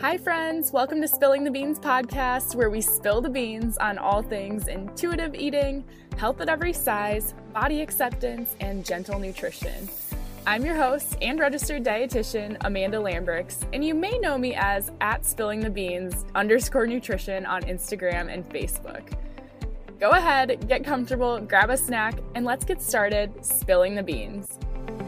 Hi friends, welcome to Spilling the Beans podcast, where we spill the beans on all things intuitive eating, health at every size, body acceptance, and gentle nutrition. I'm your host and registered dietitian, Amanda Lambrix, and you may know me as @spillingthebeans_nutrition on Instagram and Facebook. Go ahead, get comfortable, grab a snack, and let's get started spilling the beans.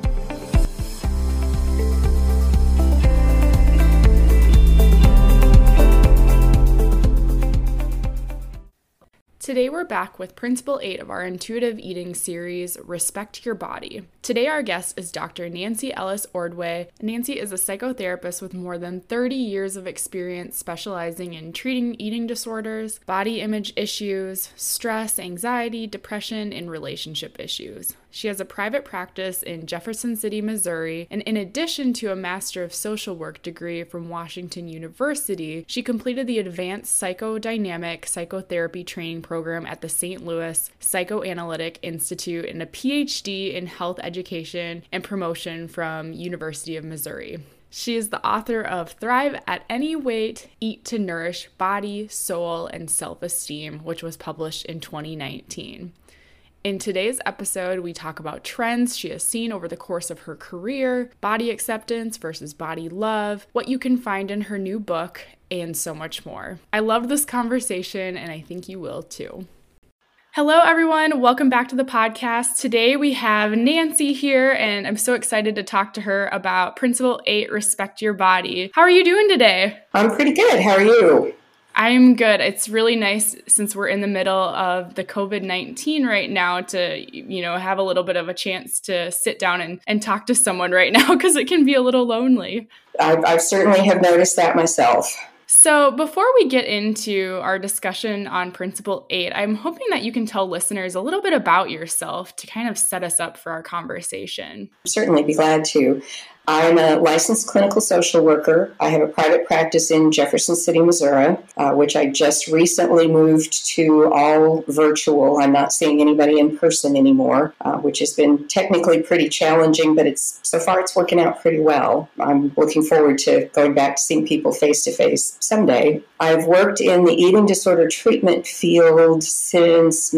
Today we're back with Principle 8 of our intuitive eating series, Respect Your Body. Today our guest is Dr. Nancy Ellis Ordway. Nancy is a psychotherapist with more than 30 years of experience specializing in treating eating disorders, body image issues, stress, anxiety, depression, and relationship issues. She has a private practice in Jefferson City, Missouri, and in addition to a Master of Social Work degree from Washington University, she completed the Advanced Psychodynamic Psychotherapy Training Program at the St. Louis Psychoanalytic Institute and a PhD in Health Education and Promotion from University of Missouri. She is the author of Thrive at Any Weight, Eat to Nourish Body, Soul, and Self-Esteem, which was published in 2019. In today's episode, we talk about trends she has seen over the course of her career, body acceptance versus body love, what you can find in her new book, and so much more. I love this conversation, and I think you will too. Hello, everyone. Welcome back to the podcast. Today we have Nancy here, and I'm so excited to talk to her about Principle 8, Respect Your Body. How are you doing today? I'm pretty good. How are you? I'm good. It's really nice since we're in the middle of the COVID-19 right now to, have a little bit of a chance to sit down and talk to someone right now because it can be a little lonely. I certainly have noticed that myself. So before we get into our discussion on Principle 8, I'm hoping that you can tell listeners a little bit about yourself to kind of set us up for our conversation. Certainly be glad to. I'm a licensed clinical social worker. I have a private practice in Jefferson City, Missouri, which I just recently moved to all virtual. I'm not seeing anybody in person anymore, which has been technically pretty challenging, but so far it's working out pretty well. I'm looking forward to going back to seeing people face to face someday. I've worked in the eating disorder treatment field since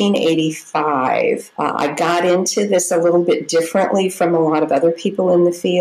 1985. I got into this a little bit differently from a lot of other people in the field.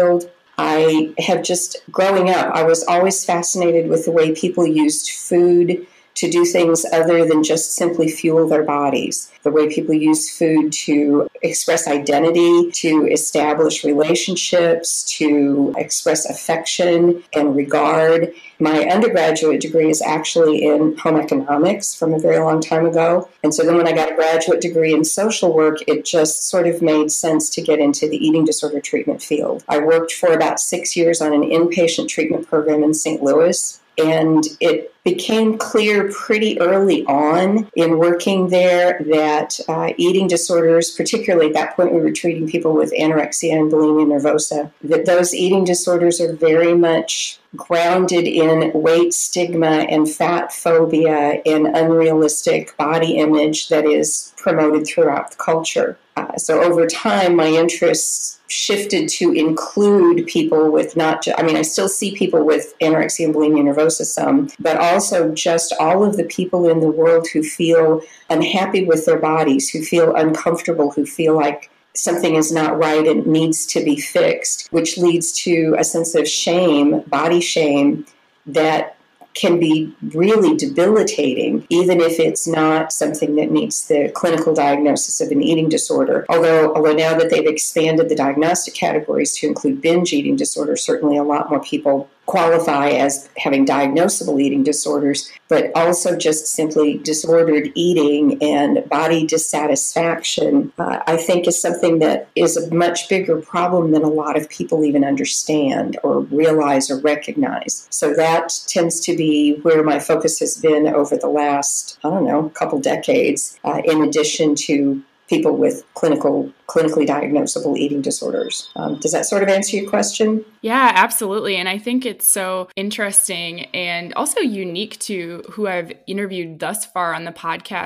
I have growing up, I was always fascinated with the way people used food to do things other than just simply fuel their bodies. The way people use food to express identity, to establish relationships, to express affection and regard. My undergraduate degree is actually in home economics from a very long time ago. And so then when I got a graduate degree in social work, it just sort of made sense to get into the eating disorder treatment field. I worked for about 6 years on an inpatient treatment program in St. Louis. And it became clear pretty early on in working there that eating disorders, particularly at that point we were treating people with anorexia and bulimia nervosa, that those eating disorders are very much grounded in weight stigma and fat phobia and unrealistic body image that is promoted throughout the culture. So over time, my interests shifted to include people with I still see people with anorexia and bulimia nervosa some, but also just all of the people in the world who feel unhappy with their bodies, who feel uncomfortable, who feel like something is not right and needs to be fixed, which leads to a sense of shame, body shame, that can be really debilitating, even if it's not something that meets the clinical diagnosis of an eating disorder. Although now that they've expanded the diagnostic categories to include binge eating disorder, certainly a lot more people qualify as having diagnosable eating disorders, but also just simply disordered eating and body dissatisfaction, I think is something that is a much bigger problem than a lot of people even understand or realize or recognize. So that tends to be where my focus has been over the last, couple decades, in addition to people with clinically diagnosable eating disorders. Does that sort of answer your question? Yeah, absolutely. And I think it's so interesting and also unique to who I've interviewed thus far on the podcast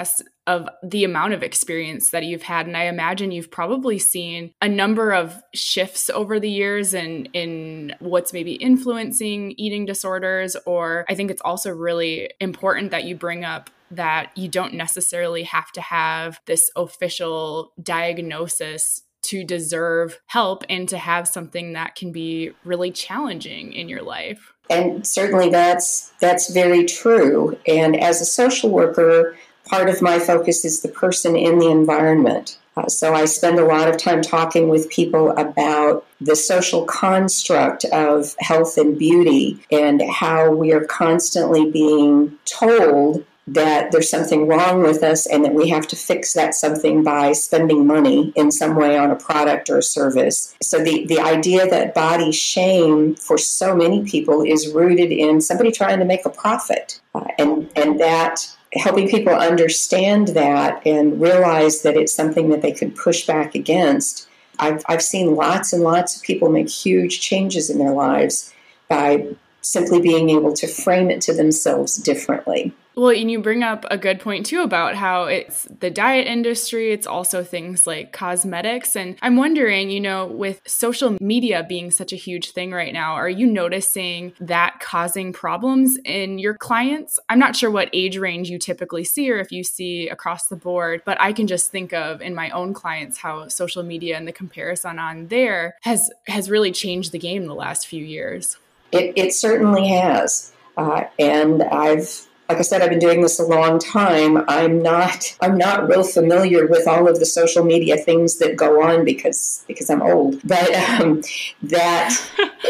of the amount of experience that you've had. And I imagine you've probably seen a number of shifts over the years in what's maybe influencing eating disorders. Or I think it's also really important that you bring up that you don't necessarily have to have this official diagnosis to deserve help and to have something that can be really challenging in your life. And certainly that's very true. And as a social worker, part of my focus is the person in the environment. So I spend a lot of time talking with people about the social construct of health and beauty and how we are constantly being told that there's something wrong with us and that we have to fix that something by spending money in some way on a product or a service. So the idea that body shame for so many people is rooted in somebody trying to make a profit, and that helping people understand that and realize that it's something that they can push back against. I've seen lots and lots of people make huge changes in their lives by simply being able to frame it to themselves differently. Well, and you bring up a good point too about how it's the diet industry. It's also things like cosmetics. And I'm wondering, with social media being such a huge thing right now, are you noticing that causing problems in your clients? I'm not sure what age range you typically see or if you see across the board, but I can just think of in my own clients how social media and the comparison on there has really changed the game in the last few years. It certainly has. And like I said, I've been doing this a long time. I'm not real familiar with all of the social media things that go on because I'm old. But that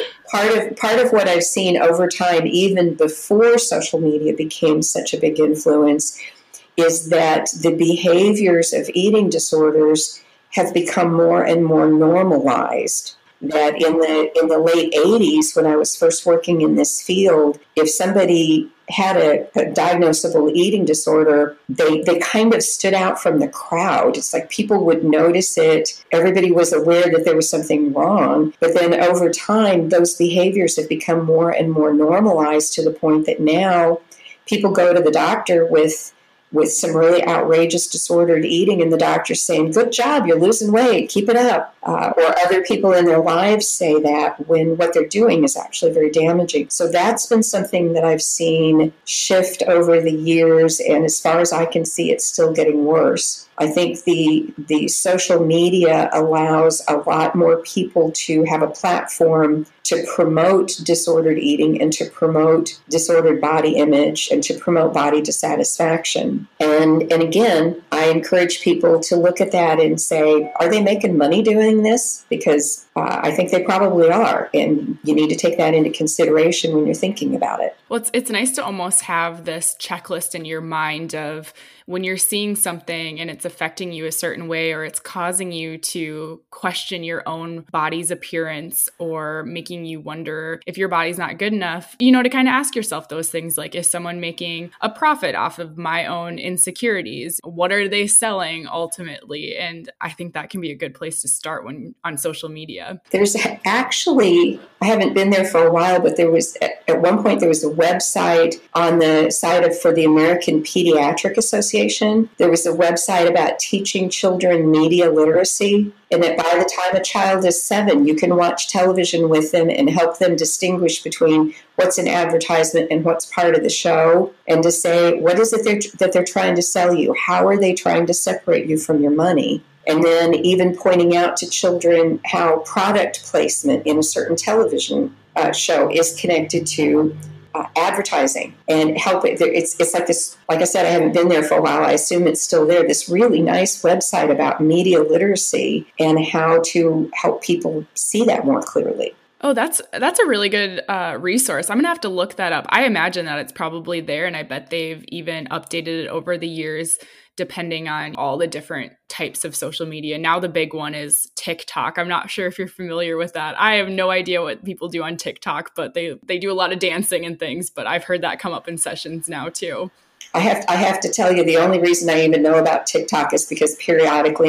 part of what I've seen over time, even before social media became such a big influence, is that the behaviors of eating disorders have become more and more normalized. That in the late 80s, when I was first working in this field, if somebody had a diagnosable eating disorder, they kind of stood out from the crowd. It's like people would notice it. Everybody was aware that there was something wrong. But then over time, those behaviors have become more and more normalized to the point that now people go to the doctor with some really outrageous disordered eating, and the doctor's saying, "Good job, you're losing weight, keep it up." Or other people in their lives say that when what they're doing is actually very damaging. So that's been something that I've seen shift over the years, and as far as I can see, it's still getting worse. I think the social media allows a lot more people to have a platform to promote disordered eating and to promote disordered body image and to promote body dissatisfaction. And again, I encourage people to look at that and say, are they making money doing this? Because I think they probably are. And you need to take that into consideration when you're thinking about it. Well, it's nice to almost have this checklist in your mind of when you're seeing something and it's affecting you a certain way, or it's causing you to question your own body's appearance or making you wonder if your body's not good enough, to kind of ask yourself those things like, is someone making a profit off of my own insecurities? What are they selling ultimately? And I think that can be a good place to start when on social media. There's actually, I haven't been there for a while, but there was at one point there was a website on the site for the American Pediatric Association. There was a website about teaching children media literacy, and that by the time a child is 7, you can watch television with them and help them distinguish between what's an advertisement and what's part of the show, and to say, what is it that they're trying to sell you? How are they trying to separate you from your money? And then even pointing out to children how product placement in a certain television show is connected to advertising, and help it. It's like this, like I said, I haven't been there for a while. I assume it's still there. This really nice website about media literacy and how to help people see that more clearly. Oh, that's a really good resource. I'm going to have to look that up. I imagine that it's probably there, and I bet they've even updated it over the years depending on all the different types of social media. Now the big one is TikTok. I'm not sure if you're familiar with that. I have no idea what people do on TikTok, but they do a lot of dancing and things, but I've heard that come up in sessions now too. I have to tell you, the only reason I even know about TikTok is because periodically my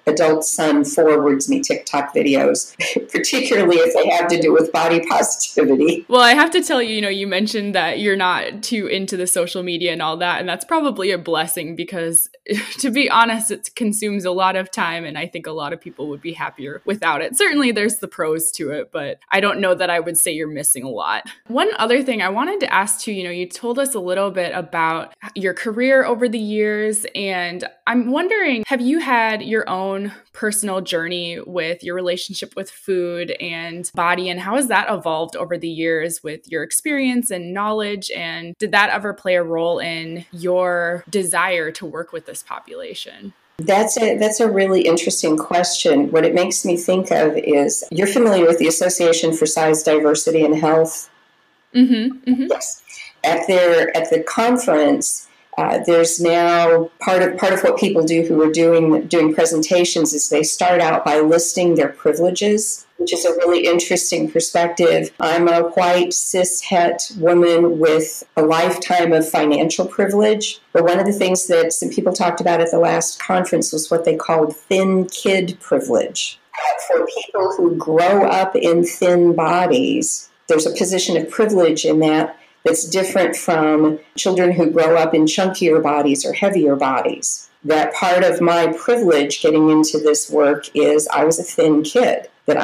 adult son forwards me TikTok videos, particularly if they have to do with body positivity. Well, I have to tell you, you mentioned that you're not too into the social media and all that, and that's probably a blessing because, to be honest, it consumes a lot of time, and I think a lot of people would be happier without it. Certainly, there's the pros to it, but I don't know that I would say you're missing a lot. One other thing I wanted to ask too, you told us a little bit about your career over the years, and I'm wondering, have you had your own personal journey with your relationship with food and body, and how has that evolved over the years with your experience and knowledge? And did that ever play a role in your desire to work with this population? That's a really interesting question. What it makes me think of is, you're familiar with the Association for Size, Diversity, and Health? Mm-hmm, mm-hmm. Yes. At the conference, there's now part of what people do who are doing presentations is they start out by listing their privileges, which is a really interesting perspective. I'm a white cis het woman with a lifetime of financial privilege. But one of the things that some people talked about at the last conference was what they called thin kid privilege. For people who grow up in thin bodies, there's a position of privilege in that's different from children who grow up in chunkier bodies or heavier bodies. That part of my privilege getting into this work is I was a thin kid. That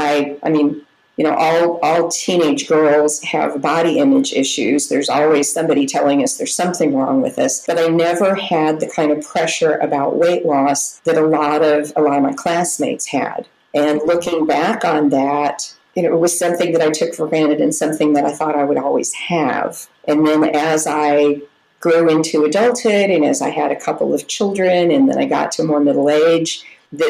all teenage girls have body image issues. There's always somebody telling us there's something wrong with us. But I never had the kind of pressure about weight loss that a lot of my classmates had. And looking back on that, it was something that I took for granted and something that I thought I would always have. And then as I grew into adulthood and as I had a couple of children and then I got to more middle age,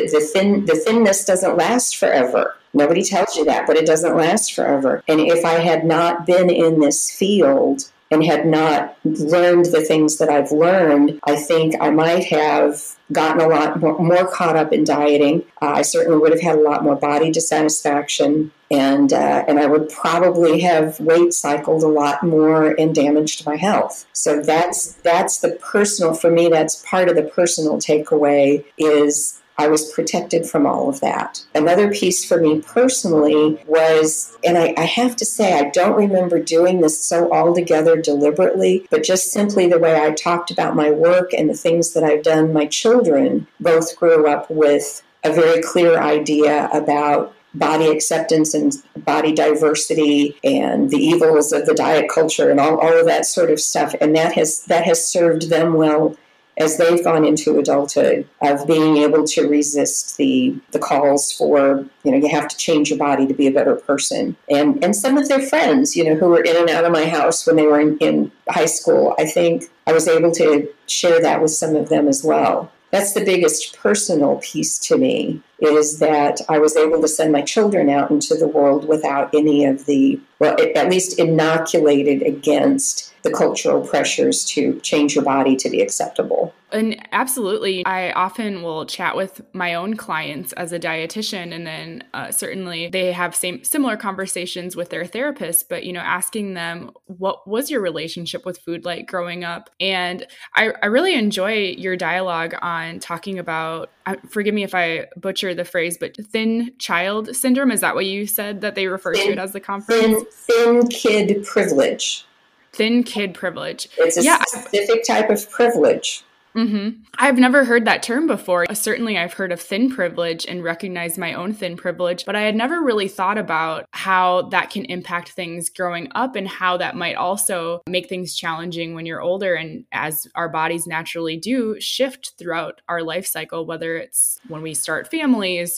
the thinness doesn't last forever. Nobody tells you that, but it doesn't last forever. And if I had not been in this field and had not learned the things that I've learned, I think I might have gotten a lot more caught up in dieting. I certainly would have had a lot more body dissatisfaction, and I would probably have weight cycled a lot more and damaged my health. So that's the personal, for me, that's part of the personal takeaway is I was protected from all of that. Another piece for me personally was, and I have to say, I don't remember doing this so altogether deliberately, but just simply the way I talked about my work and the things that I've done. My children both grew up with a very clear idea about body acceptance and body diversity and the evils of the diet culture and all of that sort of stuff. And that has served them well as they've gone into adulthood, of being able to resist the calls for, you have to change your body to be a better person. And some of their friends, who were in and out of my house when they were in high school, I think I was able to share that with some of them as well. That's the biggest personal piece to me, is that I was able to send my children out into the world without any of the, well, at least inoculated against the cultural pressures to change your body to be acceptable. And absolutely, I often will chat with my own clients as a dietitian, and then certainly they have similar conversations with their therapist, but, asking them, what was your relationship with food like growing up? And I really enjoy your dialogue on talking about, forgive me if I butcher the phrase, but thin child syndrome. Is that what you said that they refer to it as the conference? Thin kid privilege. Thin kid privilege. It's a specific type of privilege. Mm-hmm. I've never heard that term before. Certainly, I've heard of thin privilege and recognized my own thin privilege, but I had never really thought about how that can impact things growing up and how that might also make things challenging when you're older. And as our bodies naturally do shift throughout our life cycle, whether it's when we start families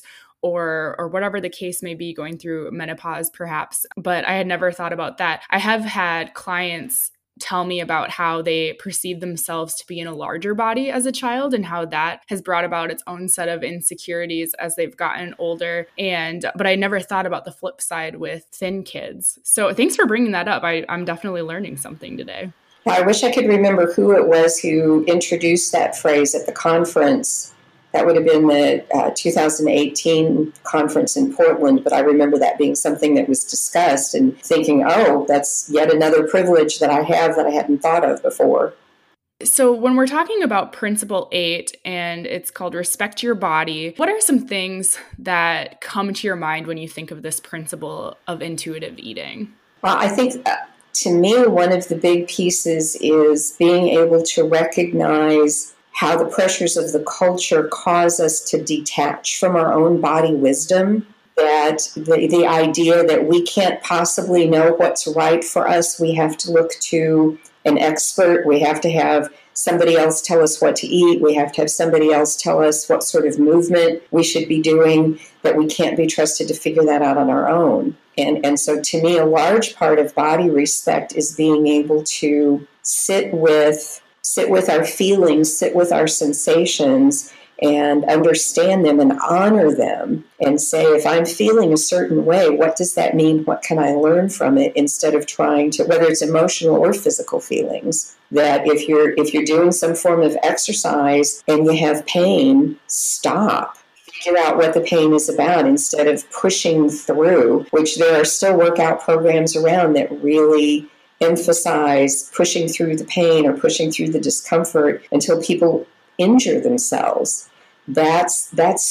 or whatever the case may be, going through menopause perhaps. But I had never thought about that. I have had clients tell me about how they perceive themselves to be in a larger body as a child and how that has brought about its own set of insecurities as they've gotten older. But I never thought about the flip side with thin kids. So thanks for bringing that up. I'm definitely learning something today. I wish I could remember who it was who introduced that phrase at the conference. That would have been the 2018 conference in Portland, but I remember that being something that was discussed and thinking, oh, that's yet another privilege that I have that I hadn't thought of before. So when we're talking about Principle 8 and it's called Respect Your Body, what are some things that come to your mind when you think of this principle of intuitive eating? Well, I think to me, one of the big pieces is being able to recognize how the pressures of the culture cause us to detach from our own body wisdom. That the idea that we can't possibly know what's right for us, we have to look to an expert, we have to have somebody else tell us what to eat, we have to have somebody else tell us what sort of movement we should be doing, that we can't be trusted to figure that out on our own. And so to me, a large part of body respect is being able to sit with our feelings, sit with our sensations, and understand them and honor them and say, if I'm feeling a certain way, what does that mean? What can I learn from it? Instead of trying to, whether it's emotional or physical feelings, that if you're doing some form of exercise and you have pain, stop. Figure out what the pain is about instead of pushing through, which there are still workout programs around that really emphasize pushing through the pain or pushing through the discomfort until people injure themselves. That's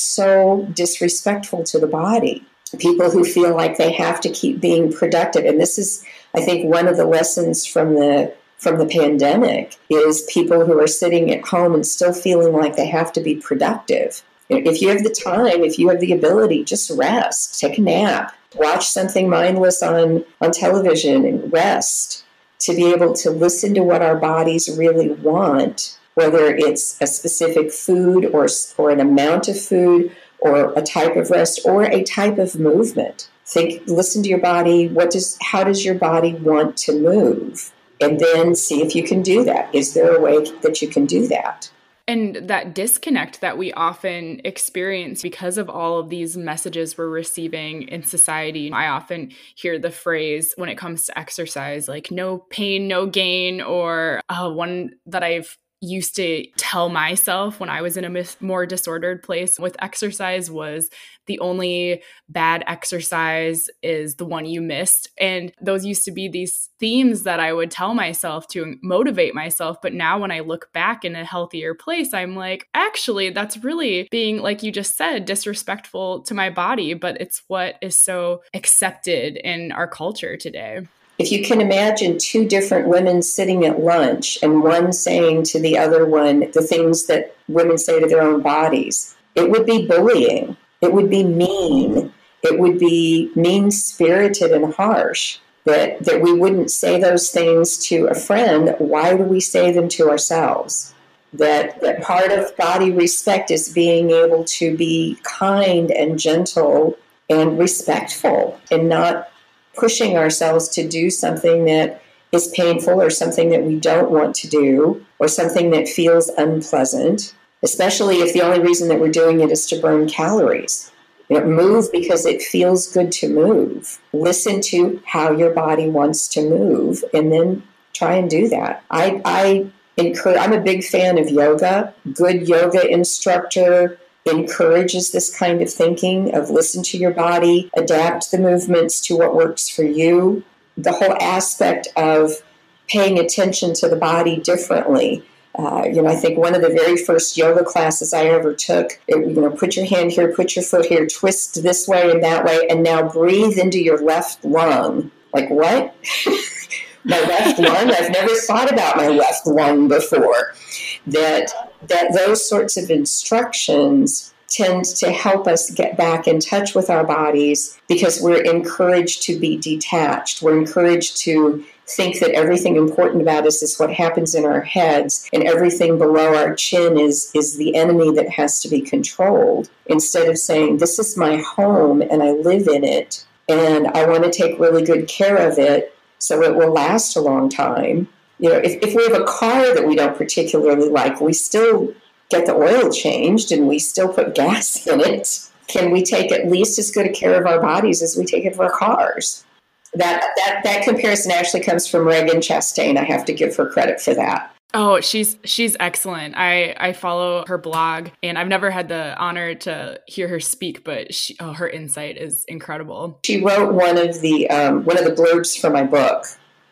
so disrespectful to the body. People who feel like they have to keep being productive, and this is, I think, one of the lessons from the pandemic is people who are sitting at home and still feeling like they have to be productive. If you have the time, if you have the ability, just rest, take a nap, watch something mindless on television and rest, to be able to listen to what our bodies really want, whether it's a specific food or an amount of food or a type of rest or a type of movement. Listen to your body. How does your body want to move? And then see if you can do that. Is there a way that you can do that? And that disconnect that we often experience because of all of these messages we're receiving in society. I often hear the phrase when it comes to exercise, like no pain, no gain, or one that I've used to tell myself when I was in a more disordered place with exercise was the only bad exercise is the one you missed. And those used to be these themes that I would tell myself to motivate myself. But now when I look back in a healthier place, I'm like, actually, that's really being, like you just said, disrespectful to my body. But it's what is so accepted in our culture today. If you can imagine two different women sitting at lunch and one saying to the other one the things that women say to their own bodies, it would be bullying. It would be mean. It would be mean-spirited and harsh. That we wouldn't say those things to a friend. Why do we say them to ourselves? That part of body respect is being able to be kind and gentle and respectful and not pushing ourselves to do something that is painful or something that we don't want to do or something that feels unpleasant, especially if the only reason that we're doing it is to burn calories. Move because it feels good to move. Listen to how your body wants to move and then try and do that. I'm a big fan of yoga. Good yoga instructor encourages this kind of thinking of listen to your body, adapt the movements to what works for you. The whole aspect of paying attention to the body differently. I think one of the very first yoga classes I ever took, put your hand here, put your foot here, twist this way and that way, and now breathe into your left lung. Like, what? My left lung? I've never thought about my left lung before. That those sorts of instructions tend to help us get back in touch with our bodies because we're encouraged to be detached. We're encouraged to think that everything important about us is what happens in our heads and everything below our chin is the enemy that has to be controlled, instead of saying, this is my home and I live in it and I want to take really good care of it so it will last a long time. If we have a car that we don't particularly like, we still get the oil changed and we still put gas in it. Can we take at least as good a care of our bodies as we take of our cars? That comparison actually comes from Regan Chastain. I have to give her credit for that. Oh, she's excellent. I follow her blog, and I've never had the honor to hear her speak, but her insight is incredible. She wrote one of the blurbs for my book,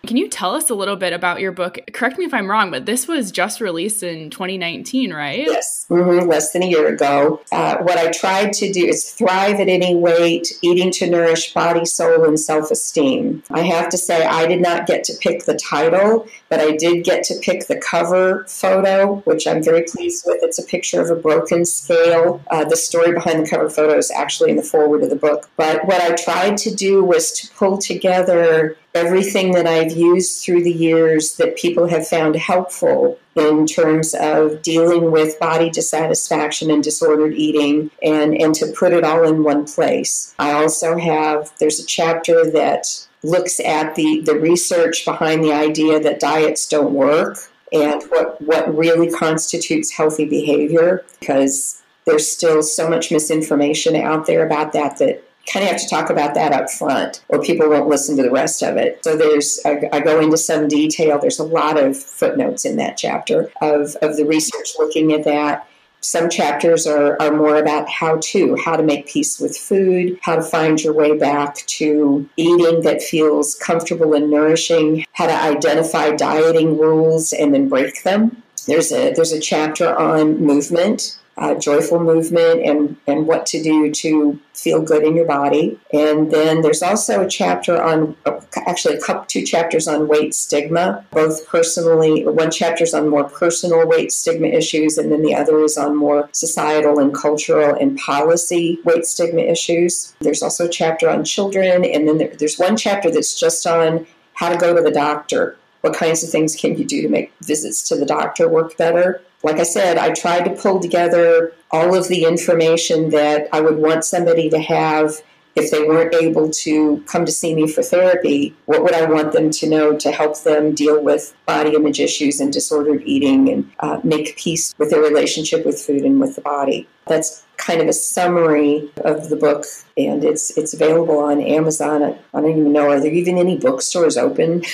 Can you tell us a little bit about your book? Correct me if I'm wrong, but this was just released in 2019, right? Yes, less than a year ago. What I tried to do is thrive at any weight, eating to nourish body, soul, and self-esteem. I have to say I did not get to pick the title, but I did get to pick the cover photo, which I'm very pleased with. It's a picture of a broken scale. The story behind the cover photo is actually in the foreword of the book. But what I tried to do was to pull together everything that I've used through the years that people have found helpful in terms of dealing with body dissatisfaction and disordered eating, and to put it all in one place. I also there's a chapter that looks at the research behind the idea that diets don't work and what really constitutes healthy behavior, because there's still so much misinformation out there about that kind of have to talk about that up front or people won't listen to the rest of it. So I go into some detail. There's a lot of footnotes in that chapter of the research looking at that. Some chapters are more about how to make peace with food, how to find your way back to eating that feels comfortable and nourishing, how to identify dieting rules and then break them. There's a chapter on movement, joyful movement, and what to do to feel good in your body. And then there's also a chapter on, actually two chapters on weight stigma, both personally. One chapter is on more personal weight stigma issues, and then the other is on more societal and cultural and policy weight stigma issues. There's also a chapter on children, and then there's one chapter that's just on how to go to the doctor. What kinds of things can you do to make visits to the doctor work better? Like I said, I tried to pull together all of the information that I would want somebody to have if they weren't able to come to see me for therapy. What would I want them to know to help them deal with body image issues and disordered eating and make peace with their relationship with food and with the body? That's kind of a summary of the book, and it's available on Amazon. I don't even know, are there even any bookstores open?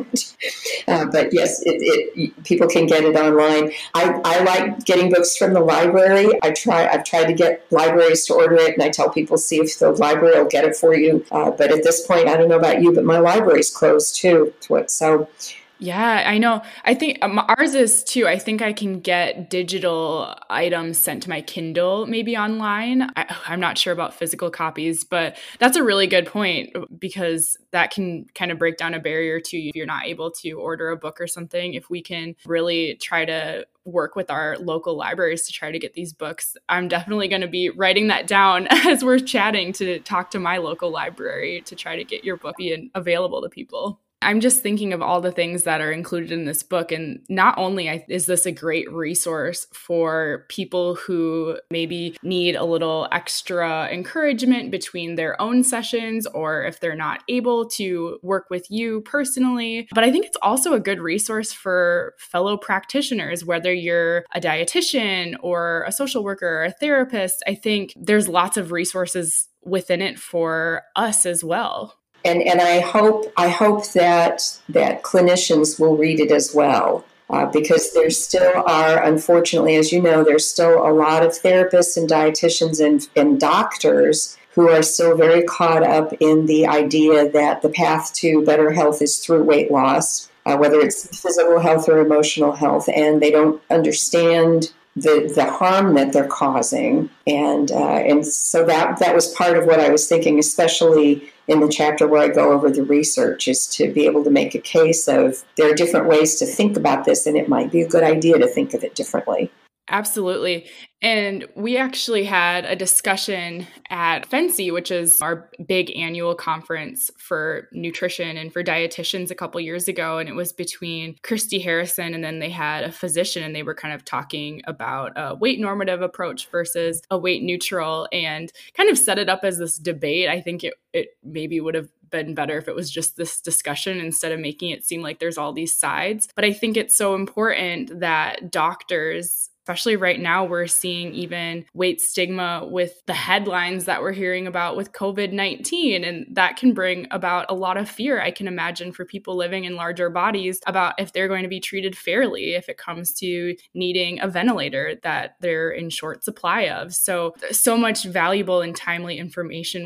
But yes, people can get it online. I like getting books from the library. I've tried to get libraries to order it, and I tell people, see if the library will get it for you. But at this point, I don't know about you, but my library's closed too. So yeah, I know. I think ours is too. I think I can get digital items sent to my Kindle, maybe online. I'm not sure about physical copies, but that's a really good point, because that can kind of break down a barrier to you if you're not able to order a book or something. If we can really try to work with our local libraries to try to get these books, I'm definitely going to be writing that down as we're chatting to talk to my local library to try to get your book being available to people. I'm just thinking of all the things that are included in this book. And not only is this a great resource for people who maybe need a little extra encouragement between their own sessions, or if they're not able to work with you personally, but I think it's also a good resource for fellow practitioners, whether you're a dietitian or a social worker or a therapist. I think there's lots of resources within it for us as well. And I hope that clinicians will read it as well, because there still are, unfortunately, as you know, there's still a lot of therapists and dietitians and doctors who are still very caught up in the idea that the path to better health is through weight loss, whether it's physical health or emotional health, and they don't understand the harm that they're causing. And so that was part of what I was thinking, especially in the chapter where I go over the research, is to be able to make a case of there are different ways to think about this, and it might be a good idea to think of it differently. Absolutely. And we actually had a discussion at FNCE, which is our big annual conference for nutrition and for dietitians, a couple years ago. And it was between Christy Harrison, and then they had a physician, and they were kind of talking about a weight normative approach versus a weight neutral, and kind of set it up as this debate. I think it maybe would have been better if it was just this discussion instead of making it seem like there's all these sides. But I think it's so important that doctors, especially right now, we're seeing even weight stigma with the headlines that we're hearing about with COVID-19. And that can bring about a lot of fear, I can imagine, for people living in larger bodies about if they're going to be treated fairly if it comes to needing a ventilator that they're in short supply of. So much valuable and timely information with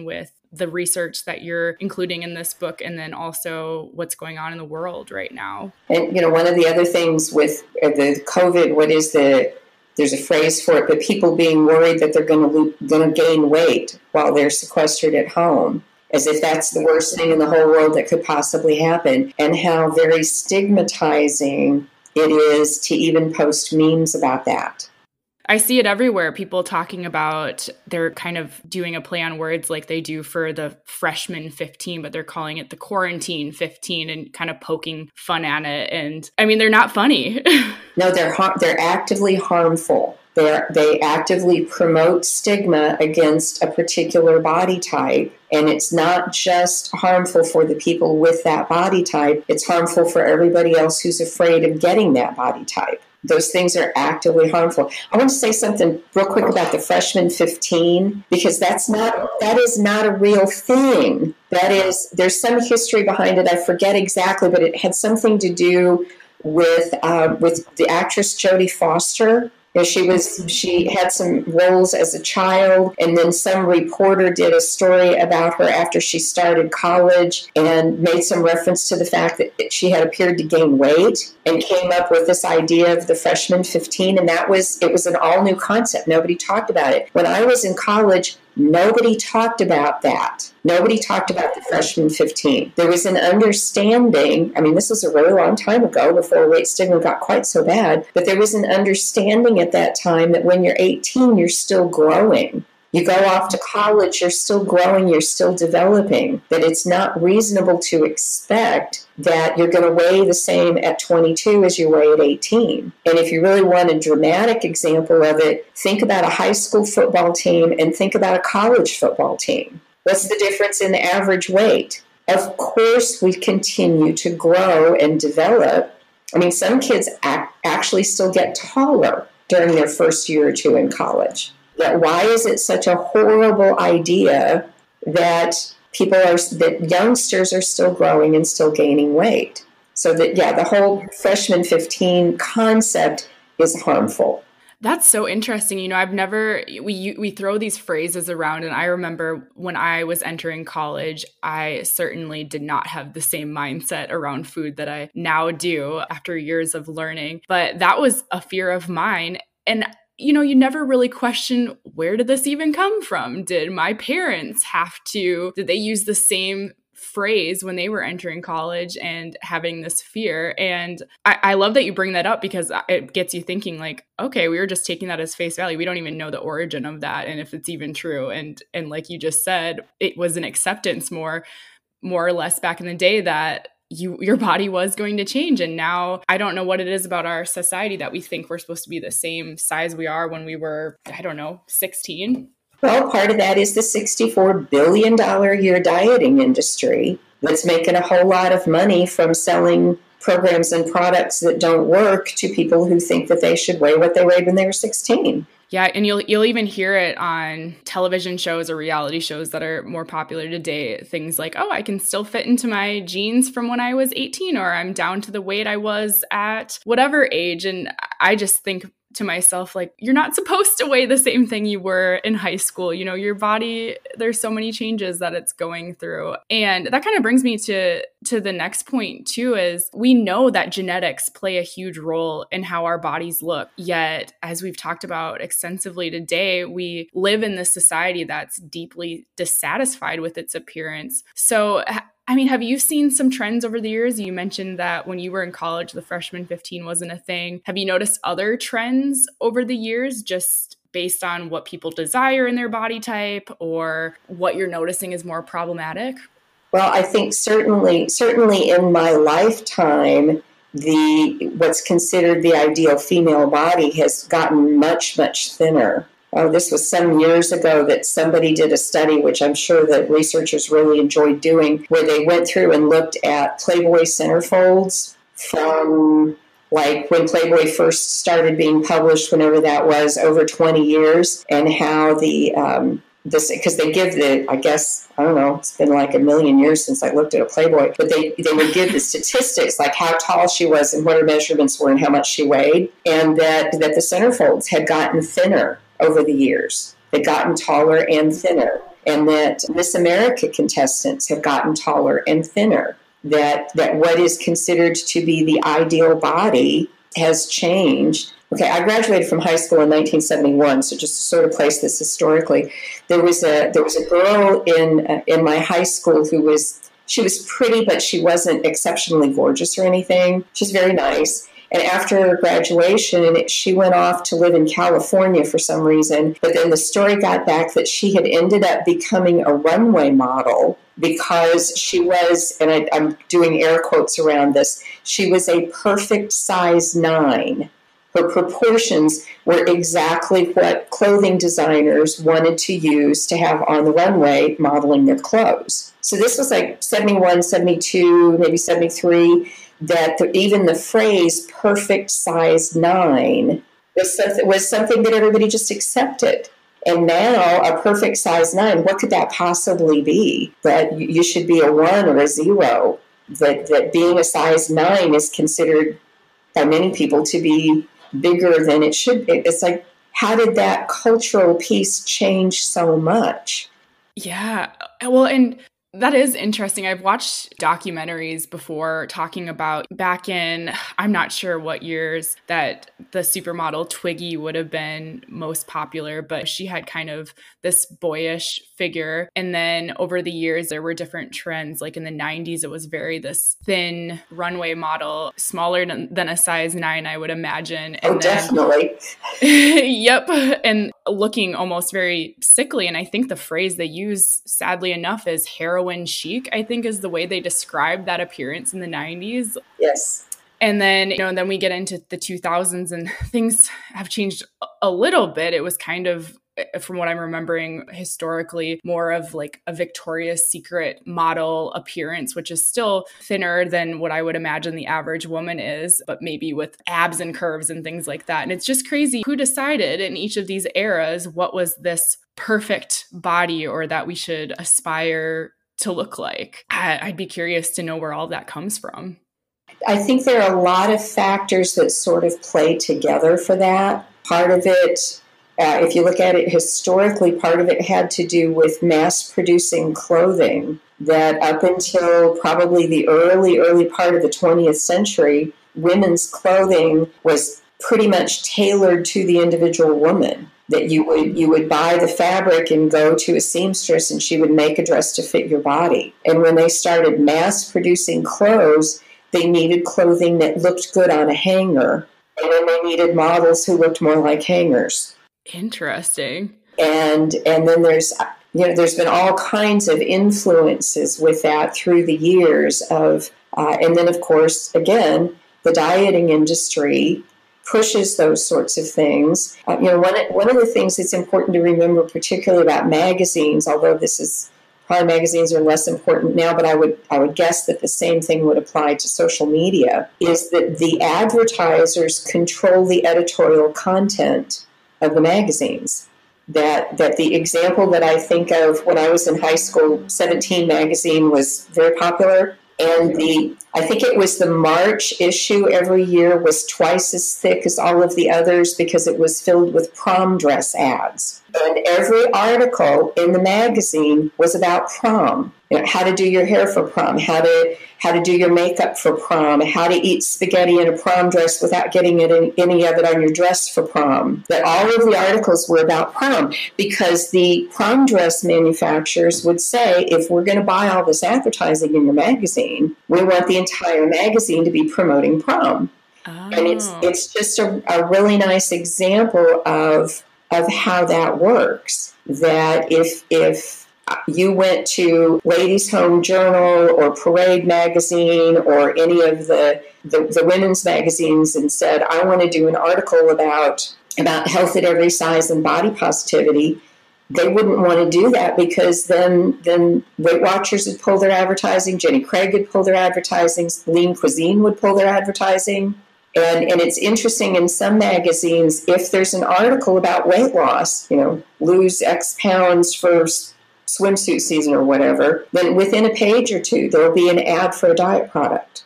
the research that you're including in this book, and then also what's going on in the world right now. And, one of the other things with the COVID, there's a phrase for it, but people being worried that they're going to gain weight while they're sequestered at home, as if that's the worst thing in the whole world that could possibly happen, and how very stigmatizing it is to even post memes about that. I see it everywhere. People talking about they're kind of doing a play on words like they do for the freshman 15, but they're calling it the quarantine 15 and kind of poking fun at it. And I mean, they're not funny. No, they're actively harmful. They actively promote stigma against a particular body type. And it's not just harmful for the people with that body type. It's harmful for everybody else who's afraid of getting that body type. Those things are actively harmful. I want to say something real quick about the freshman 15, because that is not a real thing. There's some history behind it. I forget exactly, but it had something to do with the actress Jodie Foster. She had some roles as a child, and then some reporter did a story about her after she started college and made some reference to the fact that she had appeared to gain weight and came up with this idea of the freshman 15, and it was an all new concept. Nobody talked about it. When I was in college, nobody talked about that. Nobody talked about the freshman 15. There was an understanding, this was a really long time ago before weight stigma got quite so bad, but there was an understanding at that time that when you're 18, you're still growing. You go off to college, you're still growing, you're still developing, that it's not reasonable to expect that you're going to weigh the same at 22 as you weigh at 18. And if you really want a dramatic example of it, think about a high school football team and think about a college football team. What's the difference in the average weight? Of course, we continue to grow and develop. Some kids actually still get taller during their first year or two in college. Yet why is it such a horrible idea that youngsters are still growing and still gaining weight? So the whole freshman 15 concept is harmful. That's so interesting. We throw these phrases around, and I remember when I was entering college, I certainly did not have the same mindset around food that I now do after years of learning. But that was a fear of mine. And you never really question, where did this even come from? Did my parents did they use the same phrase when they were entering college and having this fear? And I love that you bring that up, because it gets you thinking like, okay, we were just taking that as face value. We don't even know the origin of that and if it's even true. And like you just said, it was an acceptance more or less back in the day that your body was going to change. And now I don't know what it is about our society that we think we're supposed to be the same size we are when we were, 16. Well, part of that is the $64 billion a year dieting industry that's making a whole lot of money from selling programs and products that don't work to people who think that they should weigh what they weighed when they were 16. Yeah, and you'll even hear it on television shows or reality shows that are more popular today. Things like, oh, I can still fit into my jeans from when I was 18, or I'm down to the weight I was at whatever age. And I just think to myself, like, you're not supposed to weigh the same thing you were in high school. Your body, there's so many changes that it's going through. And that kind of brings me to the next point too, is we know that genetics play a huge role in how our bodies look. Yet, as we've talked about extensively today, we live in this society that's deeply dissatisfied with its appearance. So have you seen some trends over the years? You mentioned that when you were in college, the freshman 15 wasn't a thing. Have you noticed other trends over the years, just based on what people desire in their body type, or what you're noticing is more problematic? Well, I think certainly in my lifetime, what's considered the ideal female body has gotten much, much thinner. This was some years ago that somebody did a study, which I'm sure that researchers really enjoyed doing, where they went through and looked at Playboy centerfolds from like when Playboy first started being published, whenever that was, over 20 years, and how because they give it's been like a million years since I looked at a Playboy, but they would give the statistics, like how tall she was and what her measurements were and how much she weighed, and that the centerfolds had gotten thinner over the years. They'd gotten taller and thinner. and that Miss America contestants have gotten taller and thinner, that what is considered to be the ideal body has changed. Okay, I graduated from high school in 1971, so just to sort of place this historically, there was a girl in my high school who was pretty, but she wasn't exceptionally gorgeous or anything. She's very nice. And after graduation, she went off to live in California for some reason. But then the story got back that she had ended up becoming a runway model because she was, and I'm doing air quotes around this, she was a perfect size 9. Her proportions were exactly what clothing designers wanted to use to have on the runway modeling their clothes. So this was like 71, 72, maybe 73. That even the phrase perfect size 9 was something that everybody just accepted. And now a perfect size 9, what could that possibly be? That you should be a 1 or a 0. That being a size 9 is considered by many people to be bigger than it should be. It's like, how did that cultural piece change so much? Yeah. Well, and that is interesting. I've watched documentaries before talking about back in, I'm not sure what years that the supermodel Twiggy would have been most popular, but she had kind of this boyish figure. And then over the years, there were different trends. Like in the 90s, it was very this thin runway model, smaller than a size 9, I would imagine. And definitely. Yep. And looking almost very sickly. And I think the phrase they use, sadly enough, is heroin chic, I think is the way they described that appearance in the 90s. Yes. And then, then we get into the 2000s and things have changed a little bit. It was kind of, from what I'm remembering historically, more of like a Victoria's Secret model appearance, which is still thinner than what I would imagine the average woman is, but maybe with abs and curves and things like that. And it's just crazy who decided in each of these eras what was this perfect body or that we should aspire to look like. I'd be curious to know where all that comes from. I think there are a lot of factors that sort of play together for that. Part of it, if you look at it historically, part of it had to do with mass producing clothing, that up until probably the early part of the 20th century, women's clothing was pretty much tailored to the individual woman. That you would buy the fabric and go to a seamstress and she would make a dress to fit your body. And when they started mass producing clothes, they needed clothing that looked good on a hanger. And then they needed models who looked more like hangers. Interesting. And then there's been all kinds of influences with that through the years of, and then of course, again, the dieting industry pushes those sorts of things. One of the things that's important to remember, particularly about magazines, although this is probably magazines are less important now, but I would guess that the same thing would apply to social media, is that the advertisers control the editorial content of the magazines. That the example that I think of when I was in high school, 17 magazine was very popular. And I think it was the March issue every year was twice as thick as all of the others because it was filled with prom dress ads. And every article in the magazine was about prom. How to do your hair for prom, how to do your makeup for prom, how to eat spaghetti in a prom dress without getting any of it on your dress for prom. That all of the articles were about prom because the prom dress manufacturers would say, if we're going to buy all this advertising in your magazine, we want the entire magazine to be promoting prom. Oh. And it's just a really nice example of how that works. That if you went to Ladies' Home Journal or Parade Magazine or any of the women's magazines and said, I want to do an article about health at every size and body positivity, they wouldn't want to do that because then Weight Watchers would pull their advertising, Jenny Craig would pull their advertising, Lean Cuisine would pull their advertising. And it's interesting in some magazines, if there's an article about weight loss, lose X pounds for swimsuit season or whatever, then within a page or two, there'll be an ad for a diet product.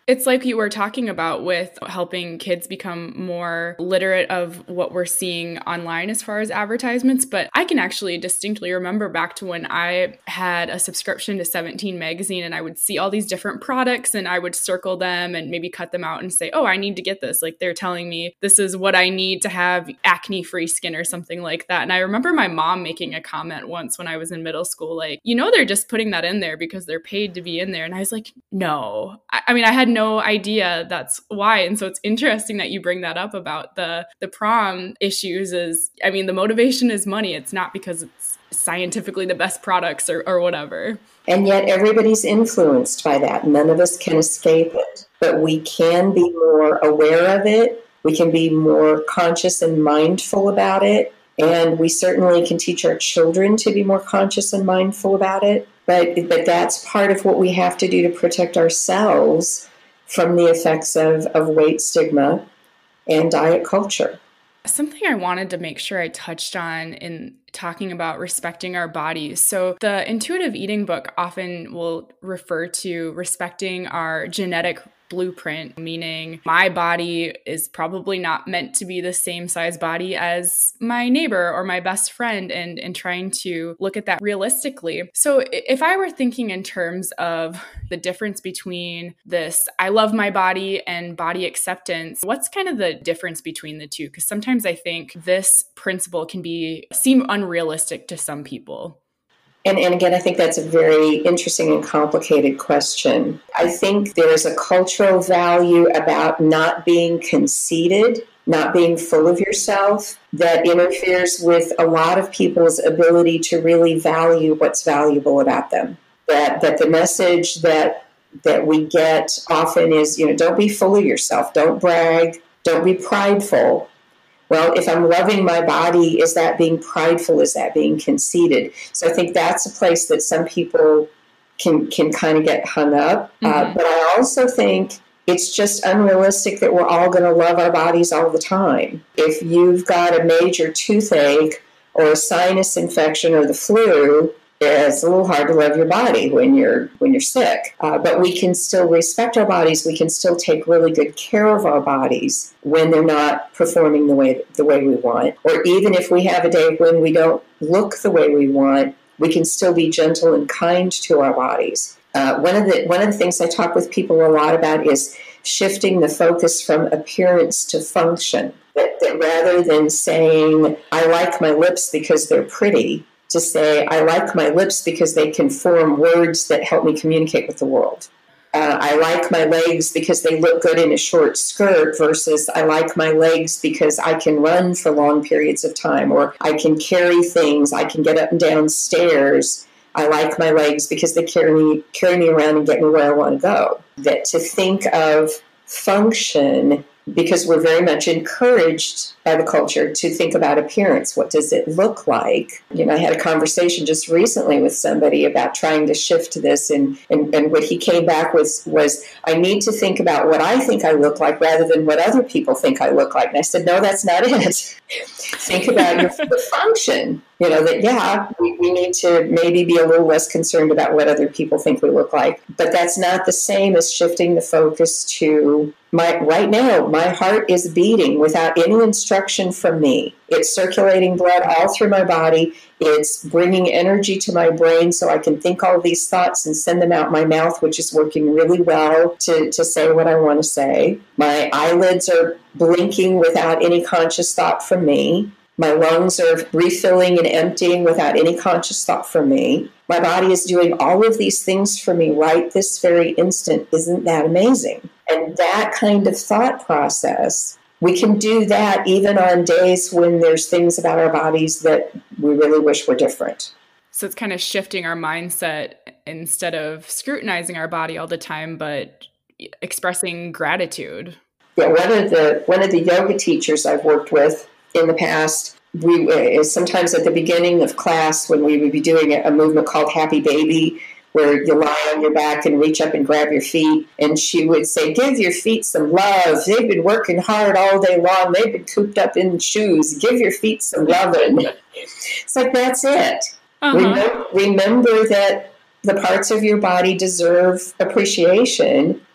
It's like you were talking about with helping kids become more literate of what we're seeing online as far as advertisements. But I can actually distinctly remember back to when I had a subscription to 17 magazine and I would see all these different products and I would circle them and maybe cut them out and say, oh, I need to get this. Like they're telling me this is what I need to have acne-free skin or something like that. And I remember my mom making a comment once when I was in middle school, like, they're just putting that in there because they're paid to be in there. And I was like, no. I mean, I had no idea that's why. And so it's interesting that you bring that up about the prom issues the motivation is money. It's not because it's scientifically the best products or whatever. And yet everybody's influenced by that. None of us can escape it, but we can be more aware of it. We can be more conscious and mindful about it. And we certainly can teach our children to be more conscious and mindful about it. But that's part of what we have to do to protect ourselves from the effects of weight stigma and diet culture. Something I wanted to make sure I touched on in talking about respecting our bodies. So the intuitive eating book often will refer to respecting our genetic blueprint, meaning my body is probably not meant to be the same size body as my neighbor or my best friend, and trying to look at that realistically. So if I were thinking in terms of the difference between this, I love my body and body acceptance, what's kind of the difference between the two? Because sometimes I think this principle can seem unrealistic to some people. And again, I think that's a very interesting and complicated question. I think there is a cultural value about not being conceited, not being full of yourself, that interferes with a lot of people's ability to really value what's valuable about them. That the message that we get often is, don't be full of yourself, don't brag, don't be prideful. Well, if I'm loving my body, is that being prideful? Is that being conceited? So I think that's a place that some people can kind of get hung up. Mm-hmm. But I also think it's just unrealistic that we're all going to love our bodies all the time. If you've got a major toothache or a sinus infection or the flu, it's a little hard to love your body when you're sick. But we can still respect our bodies. We can still take really good care of our bodies when they're not performing the way we want. Or even if we have a day when we don't look the way we want, we can still be gentle and kind to our bodies. One of the things I talk with people a lot about is shifting the focus from appearance to function. That rather than saying, I like my lips because they're pretty, to say, I like my lips because they can form words that help me communicate with the world. I like my legs because they look good in a short skirt versus I like my legs because I can run for long periods of time, or I can carry things, I can get up and down stairs. I like my legs because they carry me around and get me where I want to go. That to think of function, because we're very much encouraged by the culture to think about appearance. What does it look like? I had a conversation just recently with somebody about trying to shift this, and what he came back with was, I need to think about what I think I look like rather than what other people think I look like. And I said, no, that's not it. Think about the function. We need to maybe be a little less concerned about what other people think we look like. But that's not the same as shifting the focus to right now, my heart is beating without any instruction from me. It's circulating blood all through my body. It's bringing energy to my brain so I can think all these thoughts and send them out my mouth, which is working really well to say what I want to say. My eyelids are blinking without any conscious thought from me. My lungs are refilling and emptying without any conscious thought from me. My body is doing all of these things for me right this very instant. Isn't that amazing? And that kind of thought process, we can do that even on days when there's things about our bodies that we really wish were different. So it's kind of shifting our mindset instead of scrutinizing our body all the time, but expressing gratitude. Yeah, one of the yoga teachers I've worked with in the past, we sometimes at the beginning of class when we would be doing a movement called Happy Baby, where you lie on your back and reach up and grab your feet, and she would say, give your feet some love. They've been working hard all day long. They've been cooped up in shoes. Give your feet some loving. It's like, that's it. Uh-huh. Remember that the parts of your body deserve appreciation,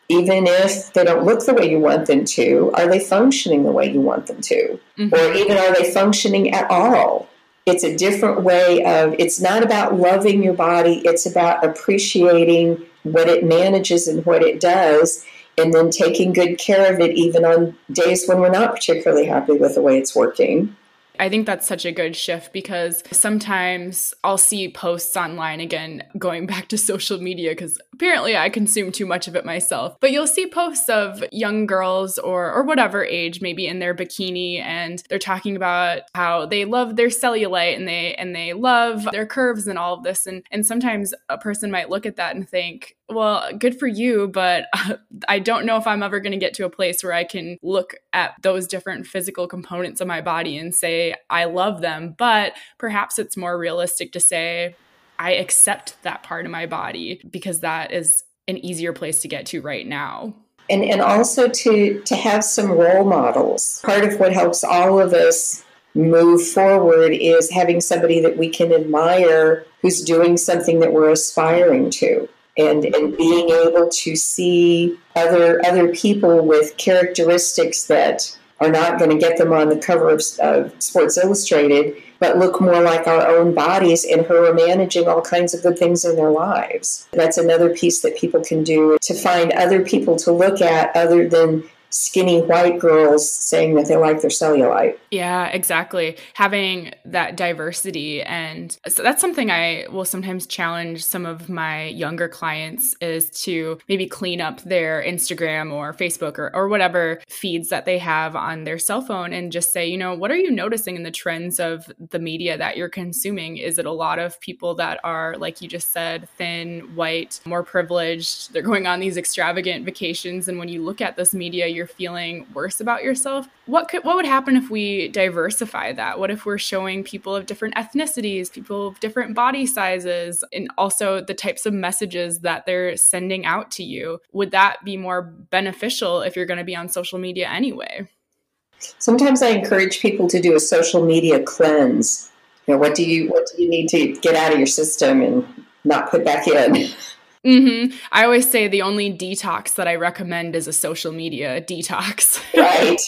Even if they don't look the way you want them to, are they functioning the way you want them to? Mm-hmm. Or even are they functioning at all? It's a different way of, it's not about loving your body, it's about appreciating what it manages and what it does, and then taking good care of it even on days when we're not particularly happy with the way it's working. I think that's such a good shift because sometimes I'll see posts online, again, going back to social media, because apparently I consume too much of it myself. But you'll see posts of young girls or whatever age, maybe in their bikini, and they're talking about how they love their cellulite and they love their curves and all of this. And sometimes a person might look at that and think, well, good for you, but I don't know if I'm ever going to get to a place where I can look at those different physical components of my body and say, I love them. But perhaps it's more realistic to say, I accept that part of my body because that is an easier place to get to right now. And also to have some role models. Part of what helps all of us move forward is having somebody that we can admire who's doing something that we're aspiring to. And being able to see other people with characteristics that are not going to get them on the cover of Sports Illustrated, but look more like our own bodies, and who are managing all kinds of good things in their lives. That's another piece that people can do to find other people to look at other than skinny white girls saying that they like their cellulite. Yeah, exactly. Having that diversity. And so that's something I will sometimes challenge some of my younger clients is to maybe clean up their Instagram or Facebook or whatever feeds that they have on their cell phone and just say, what are you noticing in the trends of the media that you're consuming? Is it a lot of people that are, like you just said, thin, white, more privileged? They're going on these extravagant vacations. And when you look at this media, you're feeling worse about yourself. What would happen if we diversify that? What if we're showing people of different ethnicities, people of different body sizes, and also the types of messages that they're sending out to you? Would that be more beneficial if you're going to be on social media anyway? Sometimes I encourage people to do a social media cleanse. What do you need to get out of your system and not put back in? Mm-hmm. I always say the only detox that I recommend is a social media detox. Right.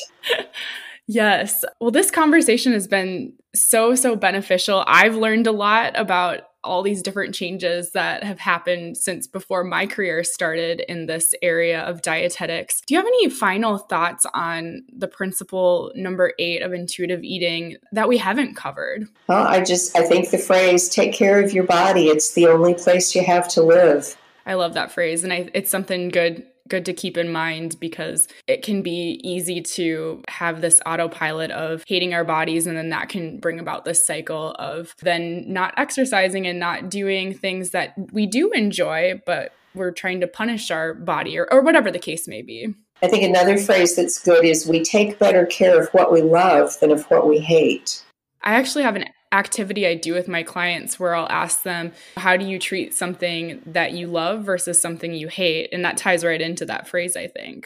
Yes. Well, this conversation has been so beneficial. I've learned a lot about all these different changes that have happened since before my career started in this area of dietetics. Do you have any final thoughts on the principle number 8 of intuitive eating that we haven't covered? Well, I think the phrase, take care of your body. It's the only place you have to live. I love that phrase. And it's something good to keep in mind because it can be easy to have this autopilot of hating our bodies, and then that can bring about this cycle of then not exercising and not doing things that we do enjoy, but we're trying to punish our body or whatever the case may be. I think another phrase that's good is we take better care of what we love than of what we hate. I actually have an activity I do with my clients where I'll ask them, how do you treat something that you love versus something you hate? And that ties right into that phrase, I think.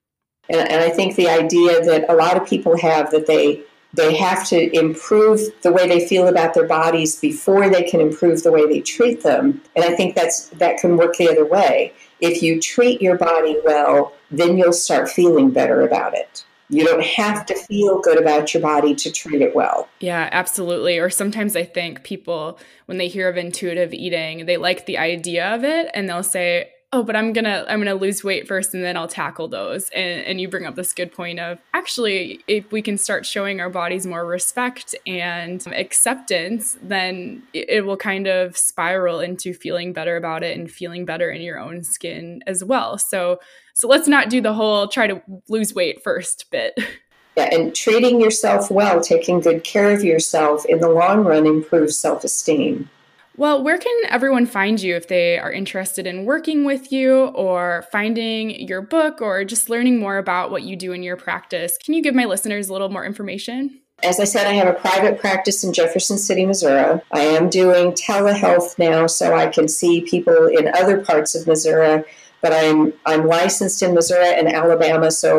And I think the idea that a lot of people have that they have to improve the way they feel about their bodies before they can improve the way they treat them. And I think that can work the other way. If you treat your body well, then you'll start feeling better about it. You don't have to feel good about your body to treat it well. Yeah, absolutely. Or sometimes I think people, when they hear of intuitive eating, they like the idea of it and they'll say, oh, but I'm gonna lose weight first and then I'll tackle those. And you bring up this good point of actually, if we can start showing our bodies more respect and acceptance, then it will kind of spiral into feeling better about it and feeling better in your own skin as well. So let's not do the whole try to lose weight first bit. Yeah, and treating yourself well, taking good care of yourself in the long run improves self-esteem. Well, where can everyone find you if they are interested in working with you or finding your book or just learning more about what you do in your practice? Can you give my listeners a little more information? As I said, I have a private practice in Jefferson City, Missouri. I am doing telehealth now, so I can see people in other parts of Missouri, but I'm licensed in Missouri and Alabama, so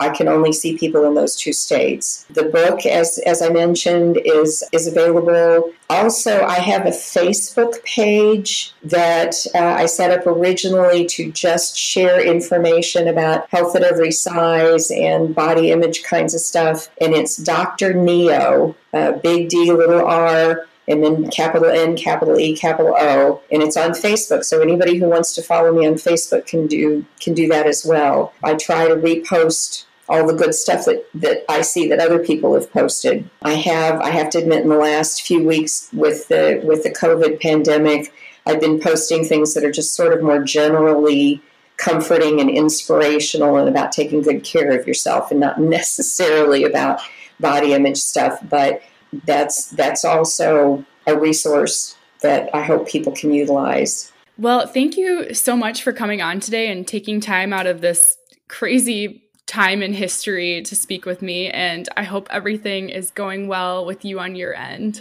I can only see people in those 2 states. The book, as I mentioned, is available. Also, I have a Facebook page that I set up originally to just share information about health at every size and body image kinds of stuff. And it's Dr. Neo, big D, little R, and then capital N, capital E, capital O, and it's on Facebook. So anybody who wants to follow me on Facebook can do that as well. I try to repost all the good stuff that I see that other people have posted. I have to admit, in the last few weeks with the COVID pandemic, I've been posting things that are just sort of more generally comforting and inspirational and about taking good care of yourself, and not necessarily about body image stuff, but that's also a resource that I hope people can utilize. Well, thank you so much for coming on today and taking time out of this crazy time in history to speak with me. And I hope everything is going well with you on your end.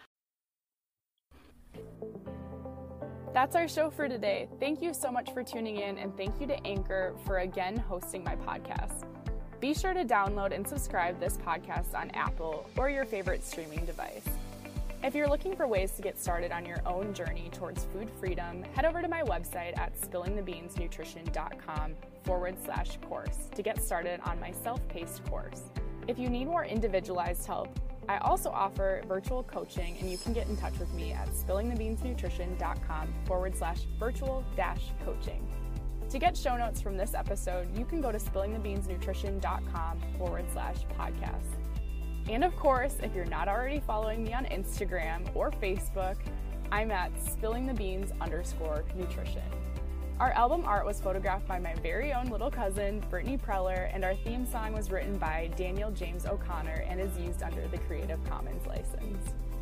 That's our show for today. Thank you so much for tuning in, and thank you to Anchor for again hosting my podcast. Be sure to download and subscribe this podcast on Apple or your favorite streaming device. If you're looking for ways to get started on your own journey towards food freedom, head over to my website at spillingthebeansnutrition.com/course to get started on my self-paced course. If you need more individualized help, I also offer virtual coaching, and you can get in touch with me at spillingthebeansnutrition.com/virtual-coaching. To get show notes from this episode, you can go to spillingthebeansnutrition.com/podcast. And of course, if you're not already following me on Instagram or Facebook, I'm at spillingthebeans_nutrition. Our album art was photographed by my very own little cousin, Brittany Preller, and our theme song was written by Daniel James O'Connor and is used under the Creative Commons license.